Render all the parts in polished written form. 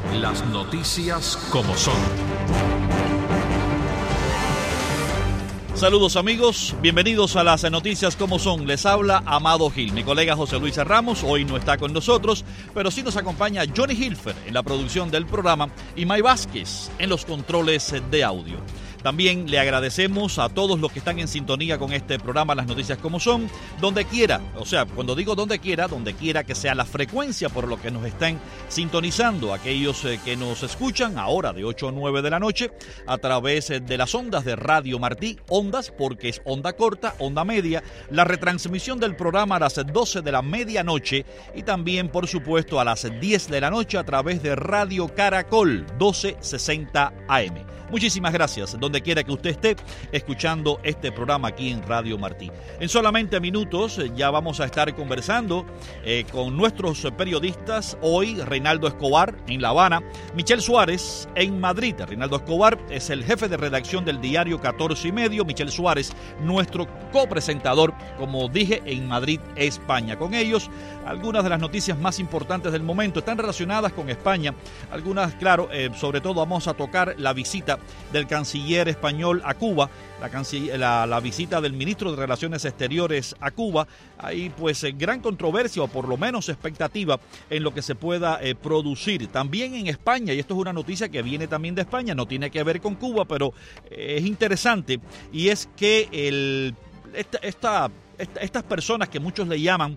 Las noticias como son. Saludos amigos, bienvenidos a las noticias como son. Les habla Amado Gil. Mi colega José Luis Ramos hoy no está con nosotros, pero sí nos acompaña Johnny Hilfer en la producción del programa y May Vázquez en los controles de audio. También le agradecemos a todos los que están en sintonía con este programa, Las Noticias Como Son, donde quiera, o sea, cuando digo donde quiera que sea la frecuencia por lo que nos estén sintonizando, aquellos que nos escuchan ahora de 8 a 9 de la noche a través de las ondas de Radio Martí, ondas porque es onda corta, onda media, la retransmisión del programa a las 12 de la medianoche y también, por supuesto, a las 10 de la noche a través de Radio Caracol 1260 AM. Muchísimas gracias, donde quiera que usted esté escuchando este programa aquí en Radio Martí. En solamente minutos ya vamos a estar conversando con nuestros periodistas. Hoy, Reinaldo Escobar en La Habana, Michelle Suárez en Madrid. Reinaldo Escobar es el jefe de redacción del diario 14 y medio. Michelle Suárez, nuestro copresentador, como dije, en Madrid, España. Con ellos, algunas de las noticias más importantes del momento están relacionadas con España. Algunas, claro, sobre todo vamos a tocar la visita del canciller español a Cuba, la visita del ministro de Relaciones Exteriores a Cuba. Hay pues gran controversia o por lo menos expectativa en lo que se pueda producir. También en España, y esto es una noticia que viene también de España, no tiene que ver con Cuba, pero es interesante, y es que estas personas que muchos le llaman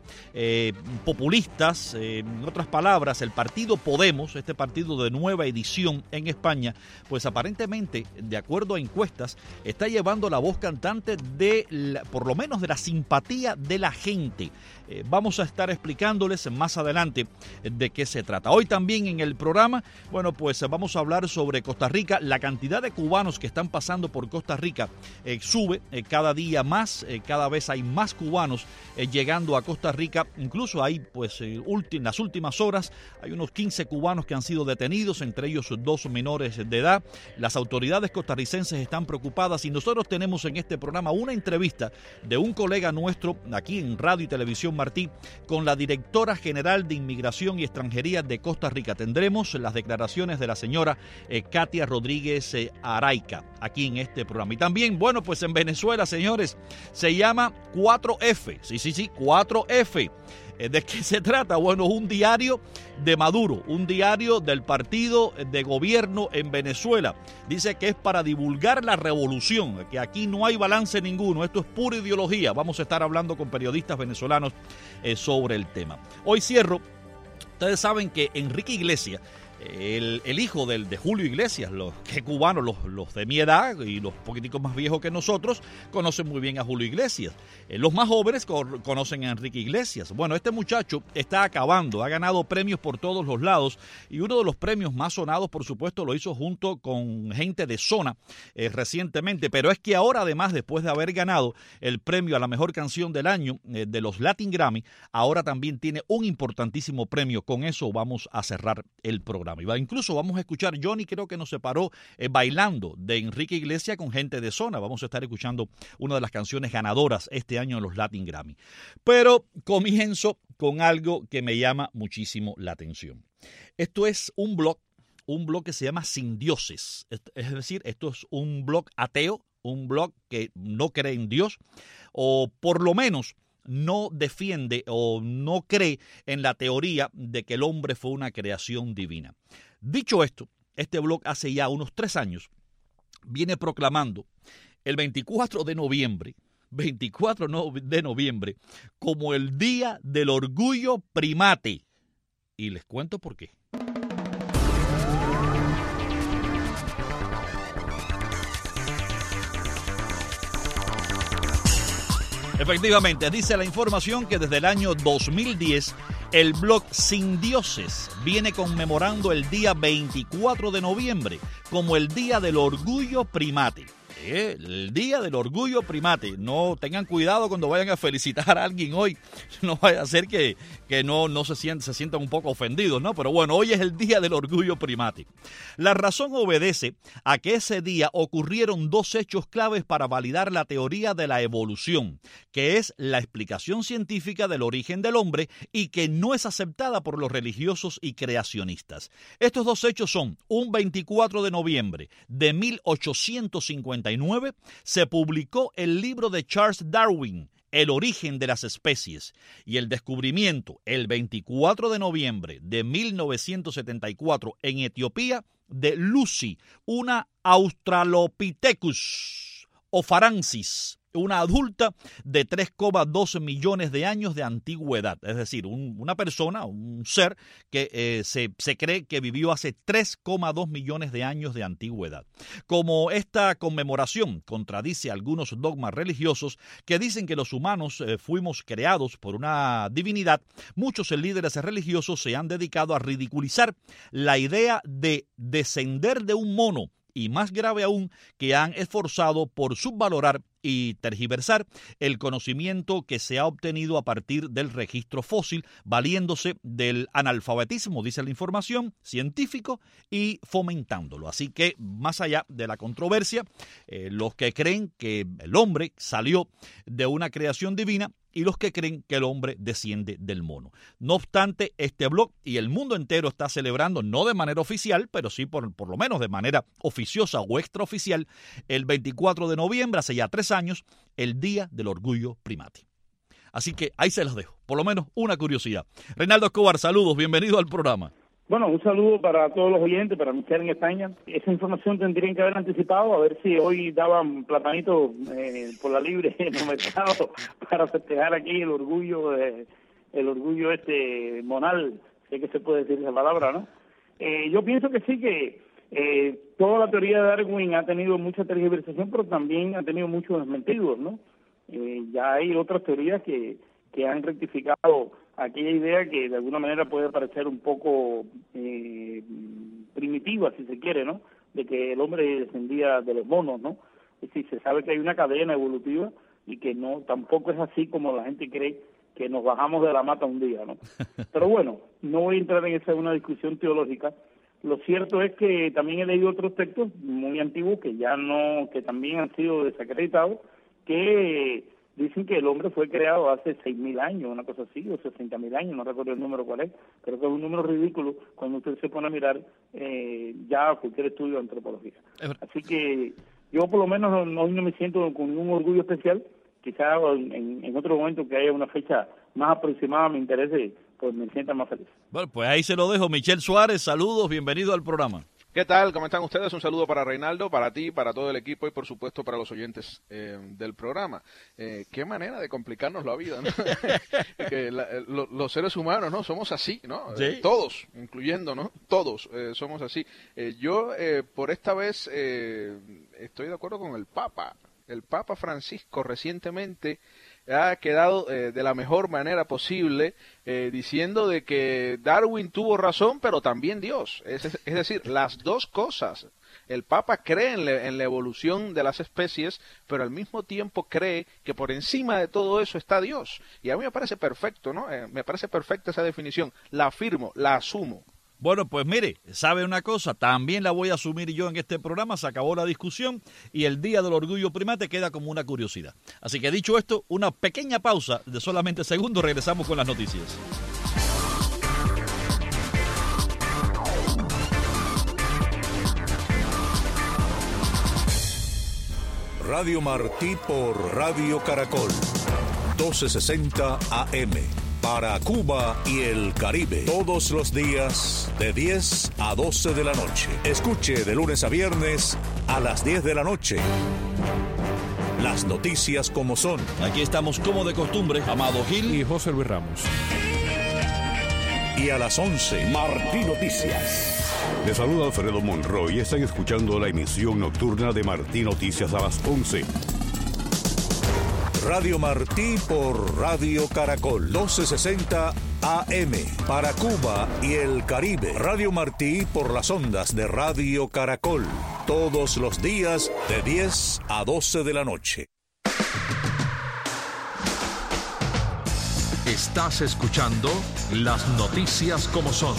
populistas, en otras palabras, el partido Podemos, este partido de nueva edición en España, pues aparentemente, de acuerdo a encuestas, está llevando la voz cantante por lo menos de la simpatía de la gente. Vamos a estar explicándoles más adelante de qué se trata. Hoy también en el programa, bueno, pues vamos a hablar sobre Costa Rica. La cantidad de cubanos que están pasando por Costa Rica sube cada día más, cada vez hay más cubanos llegando a Costa Rica. Incluso hay, pues, en las últimas horas, hay unos 15 cubanos que han sido detenidos, entre ellos 2 menores de edad. Las autoridades costarricenses están preocupadas y nosotros tenemos en este programa una entrevista de un colega nuestro aquí en Radio y Televisión Martí con la directora general de Inmigración y Extranjería de Costa Rica. Tendremos las declaraciones de la señora Katia Rodríguez Araica aquí en este programa. Y también, bueno, pues en Venezuela, señores, se llama 4F. Sí, 4F. ¿De qué se trata? Bueno, un diario de Maduro, un diario del partido de gobierno en Venezuela. Dice que es para divulgar la revolución, que aquí no hay balance ninguno, esto es pura ideología. Vamos a estar hablando con periodistas venezolanos sobre el tema. Hoy cierro. Ustedes saben que Enrique Iglesias, el hijo de Julio Iglesias, los que cubanos, los de mi edad y los poquiticos más viejos que nosotros, conocen muy bien a Julio Iglesias. Los más jóvenes conocen a Enrique Iglesias. Bueno, este muchacho está acabando, ha ganado premios por todos los lados y uno de los premios más sonados, por supuesto, lo hizo junto con gente de Zona recientemente, pero es que ahora, además, después de haber ganado el premio a la mejor canción del año de los Latin Grammy, ahora también tiene un importantísimo premio. Con eso vamos a cerrar el programa. Incluso vamos a escuchar, Johnny creo que nos separó bailando de Enrique Iglesias con gente de Zona. Vamos a estar escuchando una de las canciones ganadoras este año en los Latin Grammy. Pero comienzo con algo que me llama muchísimo la atención. Esto es un blog que se llama Sin Dioses. Es decir, esto es un blog ateo, un blog que no cree en Dios, o por lo menos no defiende o no cree en la teoría de que el hombre fue una creación divina. Dicho esto, este blog hace ya unos 3 años viene proclamando el 24 de noviembre como el Día del Orgullo Primate. Y les cuento por qué. Efectivamente, dice la información que desde el año 2010 el blog Sin Dioses viene conmemorando el día 24 de noviembre como el Día del Orgullo Primate. El Día del Orgullo Primate. No tengan cuidado cuando vayan a felicitar a alguien hoy. No vaya a ser que no se sientan un poco ofendidos, ¿no? Pero bueno, hoy es el Día del Orgullo Primate. La razón obedece a que ese día ocurrieron dos hechos claves para validar la teoría de la evolución, que es la explicación científica del origen del hombre y que no es aceptada por los religiosos y creacionistas. Estos dos hechos son: un 24 de noviembre de 1859 se publicó el libro de Charles Darwin, El origen de las especies, y el descubrimiento, el 24 de noviembre de 1974 en Etiopía, de Lucy, una Australopithecus ofarensis, una adulta de 3,2 millones de años de antigüedad. Es decir, una persona, un ser que se cree que vivió hace 3,2 millones de años de antigüedad. Como esta conmemoración contradice algunos dogmas religiosos que dicen que los humanos fuimos creados por una divinidad, muchos líderes religiosos se han dedicado a ridiculizar la idea de descender de un mono, y más grave aún, que han esforzado por subvalorar y tergiversar el conocimiento que se ha obtenido a partir del registro fósil, valiéndose del analfabetismo, dice la información, científico, y fomentándolo. Así que, más allá de la controversia, los que creen que el hombre salió de una creación divina y los que creen que el hombre desciende del mono. No obstante, este blog y el mundo entero está celebrando, no de manera oficial, pero sí por lo menos de manera oficiosa o extraoficial, el 24 de noviembre, hace ya 3 años, el Día del Orgullo Primate. Así que ahí se los dejo, por lo menos una curiosidad. Reinaldo Escobar, saludos, bienvenido al programa. Bueno, un saludo para todos los oyentes, para Michelle en España. Esa información tendrían que haber anticipado, a ver si hoy daban platanitos por la libre en el mercado para festejar aquí el orgullo monal, sé que se puede decir esa palabra, ¿no? Yo pienso que sí, que toda la teoría de Darwin ha tenido mucha tergiversación, pero también ha tenido muchos desmentidos, ¿no? Ya hay otras teorías que han rectificado aquella idea que de alguna manera puede parecer un poco primitiva, si se quiere, ¿no? De que el hombre descendía de los monos, ¿no? Es decir, se sabe que hay una cadena evolutiva y que no, tampoco es así como la gente cree, que nos bajamos de la mata un día, ¿no? Pero bueno, no voy a entrar en esa una discusión teológica. Lo cierto es que también he leído otros textos muy antiguos que también han sido desacreditados, que dicen que el hombre fue creado hace 6.000 años, una cosa así, o 60.000 años, no recuerdo el número cuál es, pero que es un número ridículo cuando usted se pone a mirar ya cualquier estudio de antropología. Así que yo por lo menos hoy no me siento con ningún orgullo especial, quizá en otro momento que haya una fecha más aproximada me interese, pues me sienta más feliz. Bueno, pues ahí se lo dejo. Michel Suárez, saludos, bienvenido al programa. ¿Qué tal? ¿Cómo están ustedes? Un saludo para Reinaldo, para ti, para todo el equipo y por supuesto para los oyentes del programa. Qué manera de complicarnos la vida, ¿no? Que los seres humanos, ¿no? Somos así, ¿no? ¿Sí? Todos, incluyendo, ¿no? Todos somos así. Yo por esta vez estoy de acuerdo con el Papa. El Papa Francisco recientemente ha quedado de la mejor manera posible diciendo de que Darwin tuvo razón, pero también Dios. Es decir, las dos cosas. El Papa cree en la evolución de las especies, pero al mismo tiempo cree que por encima de todo eso está Dios. Y a mí me parece perfecto, ¿no? Me parece perfecta esa definición. La afirmo, la asumo. Bueno, pues mire, ¿sabe una cosa? También la voy a asumir yo en este programa, se acabó la discusión y el Día del Orgullo Primate queda como una curiosidad. Así que dicho esto, una pequeña pausa de solamente segundos, regresamos con las noticias. Radio Martí por Radio Caracol, 1260 AM. Para Cuba y el Caribe, todos los días de 10 a 12 de la noche. Escuche de lunes a viernes a las 10 de la noche. Las noticias como son. Aquí estamos como de costumbre, Amado Gil y José Luis Ramos. Y a las 11, Martí Noticias. Les saluda Alfredo Monroy y están escuchando la emisión nocturna de Martí Noticias a las 11. Radio Martí por Radio Caracol, 1260 AM para Cuba y el Caribe. Radio Martí por las ondas de Radio Caracol. Todos los días de 10 a 12 de la noche. Estás escuchando las noticias como son.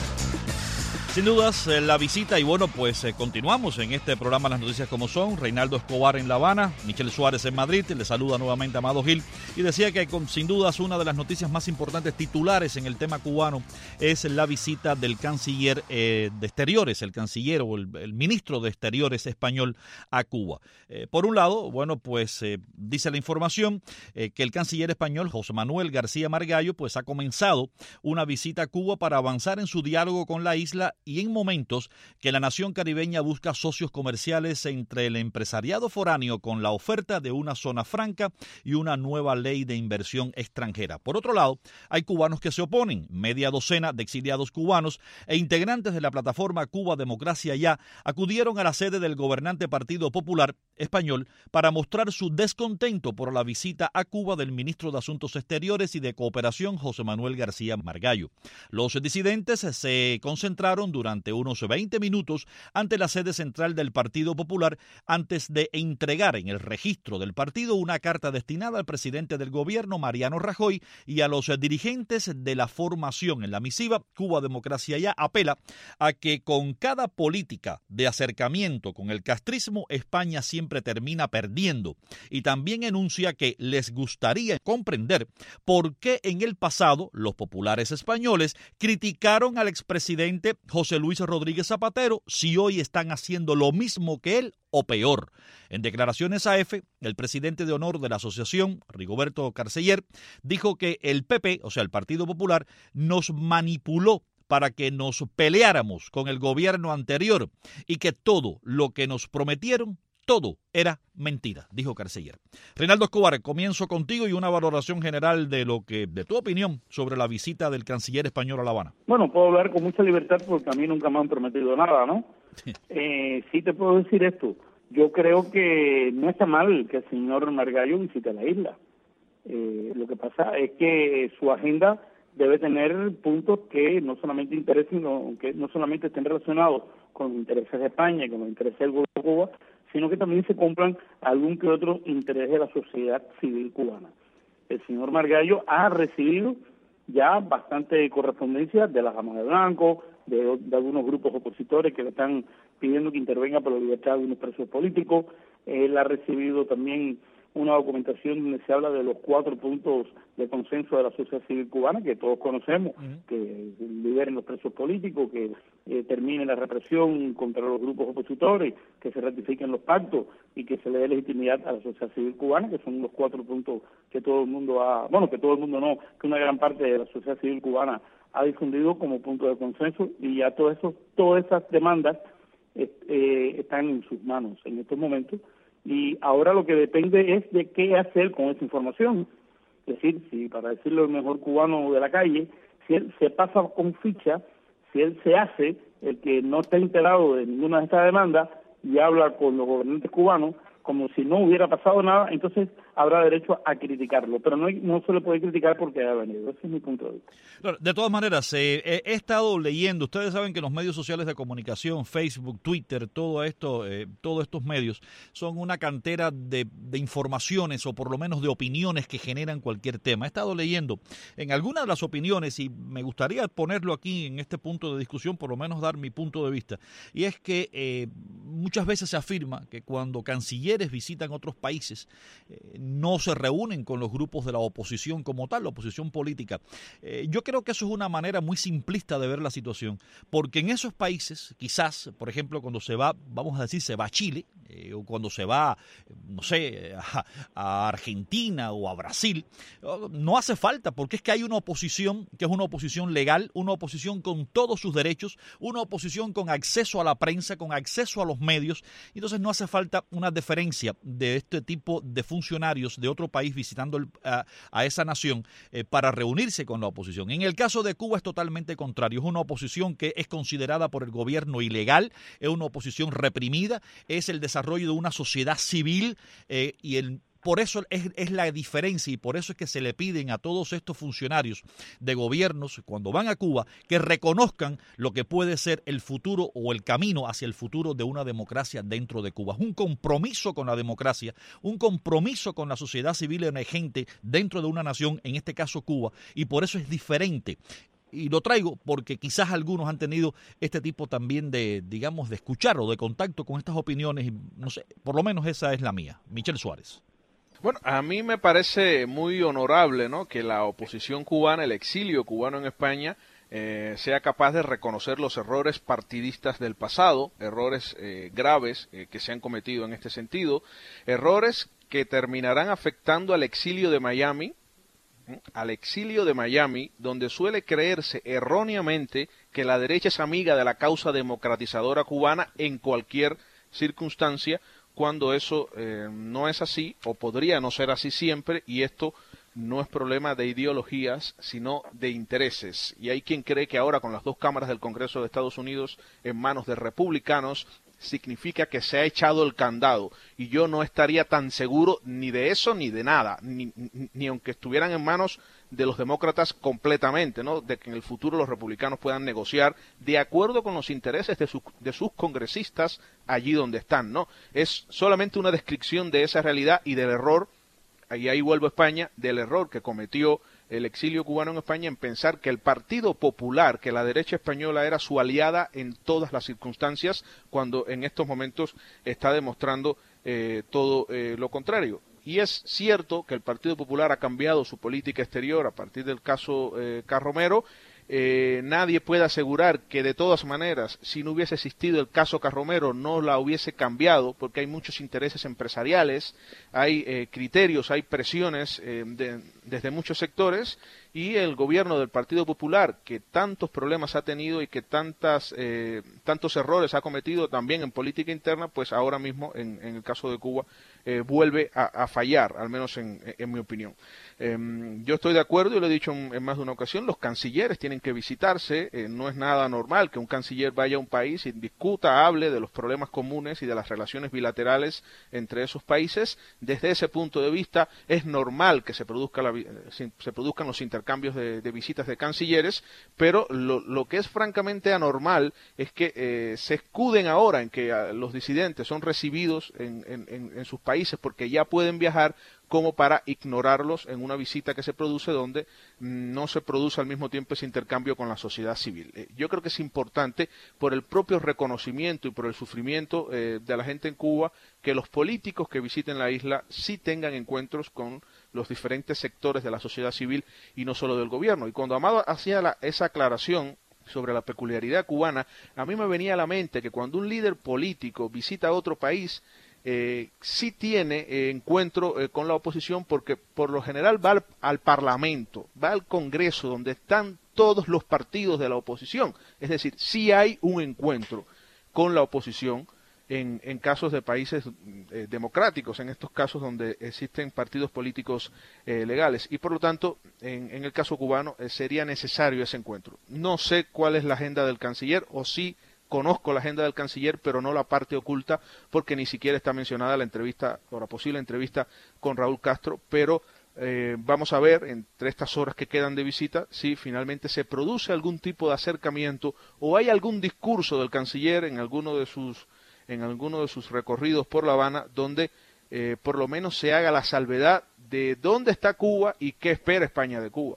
Sin dudas, la visita, y bueno, pues continuamos en este programa Las Noticias Como Son. Reinaldo Escobar en La Habana, Michelle Suárez en Madrid, le saluda nuevamente Amado Gil, y decía que sin dudas una de las noticias más importantes titulares en el tema cubano es la visita del canciller de Exteriores, el canciller o el ministro de Exteriores español a Cuba. Por un lado, bueno, pues dice la información que el canciller español José Manuel García Margallo pues ha comenzado una visita a Cuba para avanzar en su diálogo con la isla y en momentos que la nación caribeña busca socios comerciales entre el empresariado foráneo con la oferta de una zona franca y una nueva ley de inversión extranjera. Por otro lado, hay cubanos que se oponen. Media docena de exiliados cubanos e integrantes de la plataforma Cuba Democracia Ya acudieron a la sede del gobernante Partido Popular Español para mostrar su descontento por la visita a Cuba del ministro de Asuntos Exteriores y de Cooperación José Manuel García Margallo. Los disidentes se concentraron durante unos 20 minutos ante la sede central del Partido Popular antes de entregar en el registro del partido una carta destinada al presidente del gobierno, Mariano Rajoy, y a los dirigentes de la formación. En la misiva, Cuba Democracia Ya apela a que con cada política de acercamiento con el castrismo, España siempre termina perdiendo, y también enuncia que les gustaría comprender por qué en el pasado los populares españoles criticaron al expresidente José Luis Rodríguez Zapatero si hoy están haciendo lo mismo que él o peor. En declaraciones a EFE, el presidente de honor de la asociación, Rigoberto Carceller, dijo que el PP, o sea, el Partido Popular, nos manipuló para que nos peleáramos con el gobierno anterior y que todo lo que nos prometieron, todo era mentira, dijo Carceller. Reinaldo Escobar, comienzo contigo y una valoración general de tu opinión sobre la visita del canciller español a La Habana. Bueno, puedo hablar con mucha libertad porque a mí nunca me han prometido nada, ¿no? Sí te puedo decir esto. Yo creo que no está mal que el señor Margallo visite la isla. Lo que pasa es que su agenda debe tener puntos que no solamente interesen, sino que no solamente estén relacionados con los intereses de España y con los intereses del gobierno de Cuba, sino que también se cumplan algún que otro interés de la sociedad civil cubana. El señor Margallo ha recibido ya bastante correspondencia de la Dama de Blanco, de algunos grupos opositores que le están pidiendo que intervenga por la libertad de unos presos políticos. Él ha recibido también una documentación donde se habla de los 4 puntos de consenso de la sociedad civil cubana, que todos conocemos, que liberen los presos políticos, que termine la represión contra los grupos opositores, que se ratifiquen los pactos y que se le dé legitimidad a la sociedad civil cubana, que son los 4 puntos que todo el mundo que una gran parte de la sociedad civil cubana ha difundido como punto de consenso, y ya todas esas demandas están en sus manos en estos momentos. Y ahora lo que depende es de qué hacer con esa información. Es decir, si, para decirlo el mejor cubano de la calle, si él se pasa con ficha, si él se hace el que no está enterado de ninguna de estas demandas y habla con los gobernantes cubanos como si no hubiera pasado nada, entonces habrá derecho a criticarlo, pero no se le puede criticar porque haya venido. Ese es mi punto de vista. De todas maneras, he estado leyendo, ustedes saben que los medios sociales de comunicación, Facebook, Twitter, todo esto, todos estos medios son una cantera de informaciones o por lo menos de opiniones que generan cualquier tema. He estado leyendo en algunas de las opiniones y me gustaría ponerlo aquí en este punto de discusión, por lo menos dar mi punto de vista, y es que muchas veces se afirma que cuando cancilleres visitan otros países, no se reúnen con los grupos de la oposición como tal, la oposición política. Yo creo que eso es una manera muy simplista de ver la situación, porque en esos países, quizás, por ejemplo, cuando se va, vamos a decir, se va a Chile, o cuando se va, no sé, a Argentina o a Brasil, no hace falta, porque es que hay una oposición que es una oposición legal, una oposición con todos sus derechos, una oposición con acceso a la prensa, con acceso a los medios, entonces no hace falta una deferencia de este tipo de funcionarios de otro país visitando a esa nación para reunirse con la oposición. En el caso de Cuba es totalmente contrario, es una oposición que es considerada por el gobierno ilegal, es una oposición reprimida, es el desarrollo de una sociedad civil y el por eso es la diferencia y por eso es que se le piden a todos estos funcionarios de gobiernos cuando van a Cuba que reconozcan lo que puede ser el futuro o el camino hacia el futuro de una democracia dentro de Cuba. Es un compromiso con la democracia, un compromiso con la sociedad civil emergente dentro de una nación, en este caso Cuba, y por eso es diferente. Y lo traigo porque quizás algunos han tenido este tipo también de, digamos, de escuchar o de contacto con estas opiniones, y no sé, por lo menos esa es la mía. Michel Suárez. Bueno, a mí me parece muy honorable, ¿no?, que la oposición cubana, el exilio cubano en España, sea capaz de reconocer los errores partidistas del pasado, errores graves que se han cometido en este sentido, errores que terminarán afectando al exilio de Miami, donde suele creerse erróneamente que la derecha es amiga de la causa democratizadora cubana en cualquier circunstancia, cuando eso no es así, o podría no ser así siempre, y esto no es problema de ideologías, sino de intereses. Y hay quien cree que ahora, con las dos cámaras del Congreso de Estados Unidos en manos de republicanos, significa que se ha echado el candado, y yo no estaría tan seguro ni de eso ni de nada, ni aunque estuvieran en manos de los demócratas completamente, ¿no?, de que en el futuro los republicanos puedan negociar de acuerdo con los intereses de sus congresistas allí donde están, ¿no? Es solamente una descripción de esa realidad y del error, y ahí vuelvo a España, del error que cometió el exilio cubano en España en pensar que el Partido Popular, que la derecha española era su aliada en todas las circunstancias, cuando en estos momentos está demostrando todo lo contrario. Y es cierto que el Partido Popular ha cambiado su política exterior a partir del caso Carromero. Nadie puede asegurar que de todas maneras, si no hubiese existido el caso Carromero, no la hubiese cambiado, porque hay muchos intereses empresariales, hay criterios, hay presiones desde muchos sectores, y el gobierno del Partido Popular, que tantos problemas ha tenido y que tantos errores ha cometido también en política interna, pues ahora mismo en el caso de Cuba vuelve a fallar, al menos en mi opinión. Yo estoy de acuerdo, y lo he dicho en más de una ocasión, los cancilleres tienen que visitarse, no es nada normal que un canciller vaya a un país y discuta, hable de los problemas comunes y de las relaciones bilaterales entre esos países. Desde ese punto de vista es normal que se produzcan los intercambios de visitas de cancilleres, pero lo que es francamente anormal es que se escuden ahora en que los disidentes son recibidos en sus países porque ya pueden viajar, como para ignorarlos en una visita que se produce donde no se produce al mismo tiempo ese intercambio con la sociedad civil. Yo creo que es importante, por el propio reconocimiento y por el sufrimiento de la gente en Cuba, que los políticos que visiten la isla sí tengan encuentros con los diferentes sectores de la sociedad civil y no solo del gobierno. Y cuando Amado hacía esa aclaración sobre la peculiaridad cubana, a mí me venía a la mente que cuando un líder político visita otro país, sí tiene encuentro con la oposición, porque por lo general va al Parlamento, va al Congreso, donde están todos los partidos de la oposición. Es decir, sí hay un encuentro con la oposición en casos de países democráticos, en estos casos donde existen partidos políticos legales, y por lo tanto en el caso cubano sería necesario ese encuentro. No sé cuál es la agenda del canciller, o sí conozco la agenda del canciller, pero no la parte oculta, porque ni siquiera está mencionada la entrevista o la posible entrevista con Raúl Castro, pero vamos a ver entre estas horas que quedan de visita si finalmente se produce algún tipo de acercamiento o hay algún discurso del canciller en alguno de sus recorridos por La Habana donde por lo menos se haga la salvedad de dónde está Cuba y qué espera España de Cuba.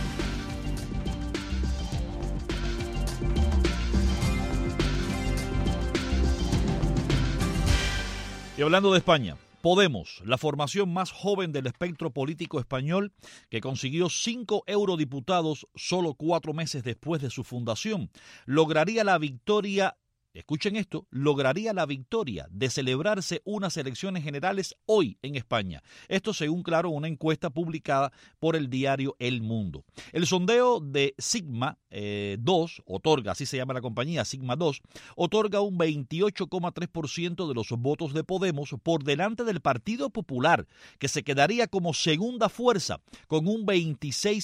Y hablando de España, Podemos, la formación más joven del espectro político español, que consiguió 5 eurodiputados solo 4 meses después de su fundación, lograría la victoria. Escuchen esto, lograría la victoria de celebrarse unas elecciones generales hoy en España. Esto según, claro, una encuesta publicada por el diario El Mundo. El sondeo de Sigma 2, otorga, así se llama la compañía, Sigma 2, otorga un 28,3% de los votos de Podemos por delante del Partido Popular, que se quedaría como segunda fuerza con un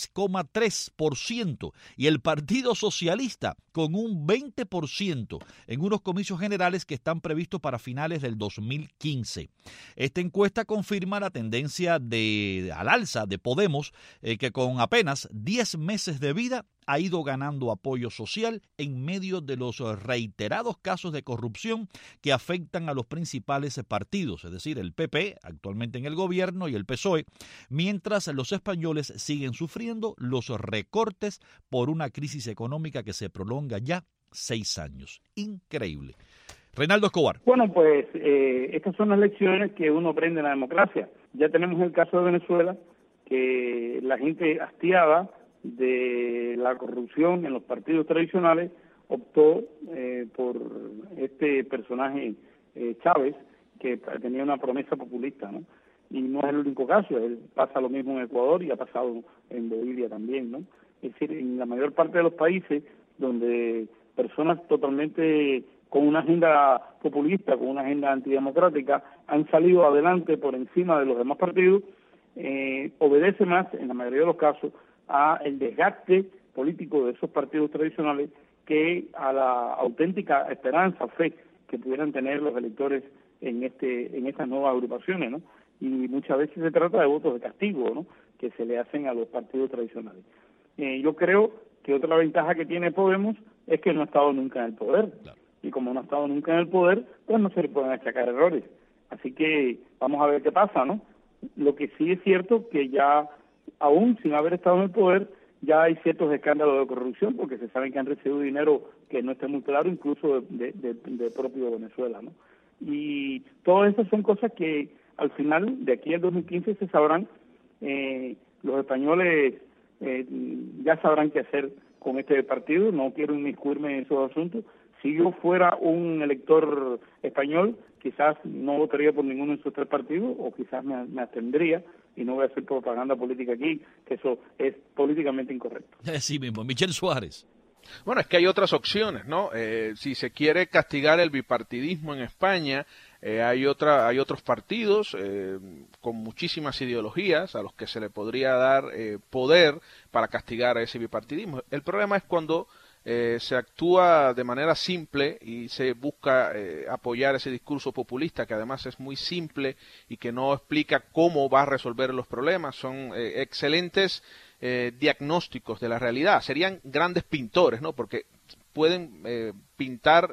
26,3%, y el Partido Socialista con un 20%, en en unos comicios generales que están previstos para finales del 2015. Esta encuesta confirma la tendencia al alza de Podemos, que con apenas 10 meses de vida ha ido ganando apoyo social en medio de los reiterados casos de corrupción que afectan a los principales partidos, es decir, el PP, actualmente en el gobierno, y el PSOE, mientras los españoles siguen sufriendo los recortes por una crisis económica que se prolonga ya 6 años. Increíble. Reinaldo Escobar. Bueno, pues estas son las lecciones que uno aprende en la democracia. Ya tenemos el caso de Venezuela, que la gente hastiada de la corrupción en los partidos tradicionales optó por este personaje Chávez, que tenía una promesa populista, ¿no? Y no es el único caso, pasa lo mismo en Ecuador y ha pasado en Bolivia también, ¿no? Es decir, en la mayor parte de los países donde personas totalmente con una agenda populista, con una agenda antidemocrática, han salido adelante por encima de los demás partidos, obedece más, en la mayoría de los casos, a el desgaste político de esos partidos tradicionales que a la auténtica esperanza, fe que pudieran tener los electores en estas nuevas agrupaciones, ¿no? Y muchas veces se trata de votos de castigo, ¿no?, que se le hacen a los partidos tradicionales. Yo creo que otra ventaja que tiene Podemos es que no ha estado nunca en el poder. Claro. Y como no ha estado nunca en el poder, pues no se le pueden achacar errores. Así que vamos a ver qué pasa, ¿no? Lo que sí es cierto que ya, aún sin haber estado en el poder, ya hay ciertos escándalos de corrupción, porque se saben que han recibido dinero que no está muy claro, incluso de propio Venezuela, ¿no? Y todas esas son cosas que al final, de aquí al 2015, se sabrán. Los españoles ya sabrán qué hacer con este partido. No quiero inmiscuirme en esos asuntos. Si yo fuera un elector español, quizás no votaría por ninguno de esos 3 partidos, o quizás me abstendría, y no voy a hacer propaganda política aquí, que eso es políticamente incorrecto. Sí mismo. Michel Suárez. Bueno, es que hay otras opciones, ¿no? Si se quiere castigar el bipartidismo en España, hay otros partidos con muchísimas ideologías a los que se le podría dar poder para castigar a ese bipartidismo. El problema es cuando se actúa de manera simple y se busca apoyar ese discurso populista, que además es muy simple y que no explica cómo va a resolver los problemas. Son excelentes diagnósticos de la realidad. Serían grandes pintores, ¿no? Porque pueden pintar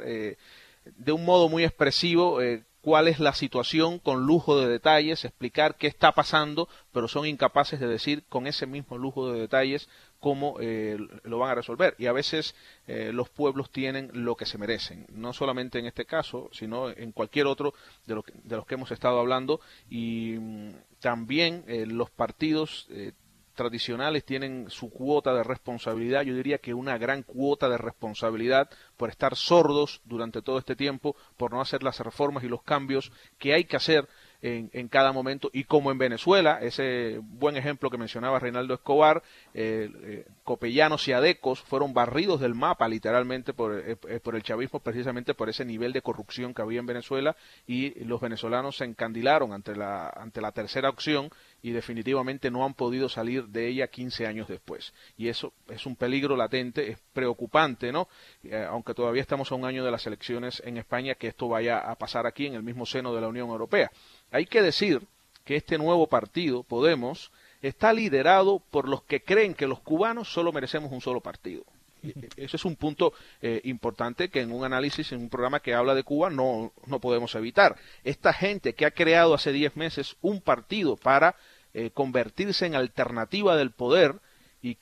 de un modo muy expresivo cuál es la situación con lujo de detalles, explicar qué está pasando, pero son incapaces de decir con ese mismo lujo de detalles cómo lo van a resolver. Y a veces los pueblos tienen lo que se merecen, no solamente en este caso, sino en cualquier otro de los que hemos estado hablando. Y también los partidos tradicionales tienen su cuota de responsabilidad, yo diría que una gran cuota de responsabilidad por estar sordos durante todo este tiempo, por no hacer las reformas y los cambios que hay que hacer en cada momento. Y como en Venezuela, ese buen ejemplo que mencionaba Reinaldo Escobar, copellanos y adecos fueron barridos del mapa literalmente por el chavismo, precisamente por ese nivel de corrupción que había en Venezuela, y los venezolanos se encandilaron ante la tercera opción y definitivamente no han podido salir de ella 15 años después. Y eso es un peligro latente, es preocupante, ¿no? Aunque todavía estamos a un año de las elecciones en España, que esto vaya a pasar aquí en el mismo seno de la Unión Europea. Hay que decir que este nuevo partido, Podemos, está liderado por los que creen que los cubanos solo merecemos un solo partido. Ese es un punto importante que en un análisis, en un programa que habla de Cuba, no podemos evitar. Esta gente que ha creado hace 10 meses un partido para convertirse en alternativa del poder y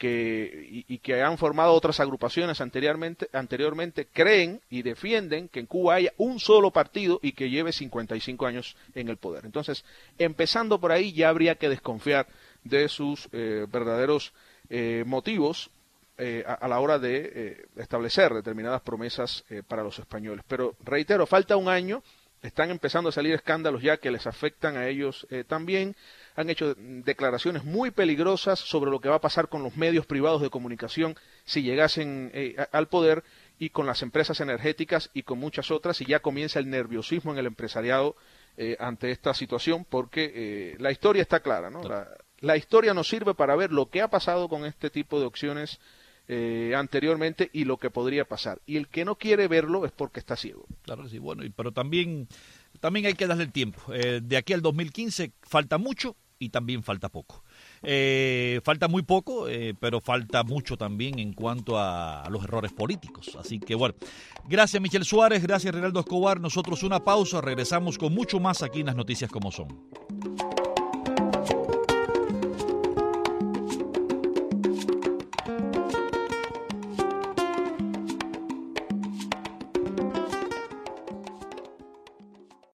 que han formado otras agrupaciones anteriormente, creen y defienden que en Cuba haya un solo partido y que lleve 55 años en el poder. Entonces, empezando por ahí, ya habría que desconfiar de sus verdaderos motivos a la hora de establecer determinadas promesas para los españoles. Pero reitero, falta un año, están empezando a salir escándalos ya que les afectan a ellos también. Han hecho declaraciones muy peligrosas sobre lo que va a pasar con los medios privados de comunicación si llegasen al poder, y con las empresas energéticas y con muchas otras, y ya comienza el nerviosismo en el empresariado ante esta situación, porque la historia está clara, ¿no? La historia nos sirve para ver lo que ha pasado con este tipo de opciones anteriormente y lo que podría pasar. Y el que no quiere verlo es porque está ciego. Claro que sí, bueno, pero también hay que darle el tiempo. De aquí al 2015 falta mucho y también falta poco. Falta muy poco, pero falta mucho también en cuanto a los errores políticos. Así que bueno, gracias Michel Suárez, gracias Reinaldo Escobar. Nosotros una pausa, regresamos con mucho más aquí en Las Noticias Como Son.